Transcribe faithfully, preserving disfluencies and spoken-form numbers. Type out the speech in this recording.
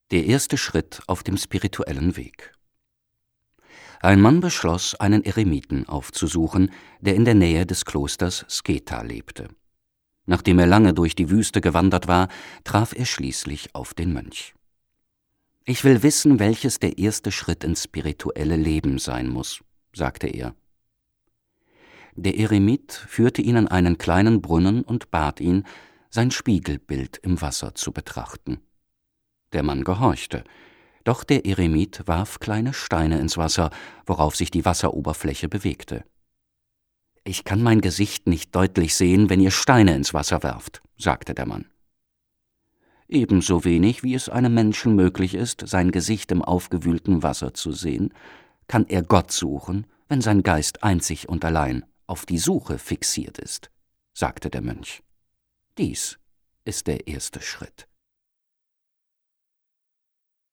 Der erste Schritt auf dem spirituellen Weg. Ein Mann beschloss, einen Eremiten aufzusuchen, der in der Nähe des Klosters Sketa lebte. Nachdem er lange durch die Wüste gewandert war, traf er schließlich auf den Mönch. »Ich will wissen, welches der erste Schritt ins spirituelle Leben sein muss«, sagte er. Der Eremit führte ihn an einen kleinen Brunnen und bat ihn, sein Spiegelbild im Wasser zu betrachten. Der Mann gehorchte, doch der Eremit warf kleine Steine ins Wasser, worauf sich die Wasseroberfläche bewegte. »Ich kann mein Gesicht nicht deutlich sehen, wenn ihr Steine ins Wasser werft«, sagte der Mann. »Ebenso wenig, wie es einem Menschen möglich ist, sein Gesicht im aufgewühlten Wasser zu sehen, kann er Gott suchen, wenn sein Geist einzig und allein auf die Suche fixiert ist«, sagte der Mönch. »Dies ist der erste Schritt.«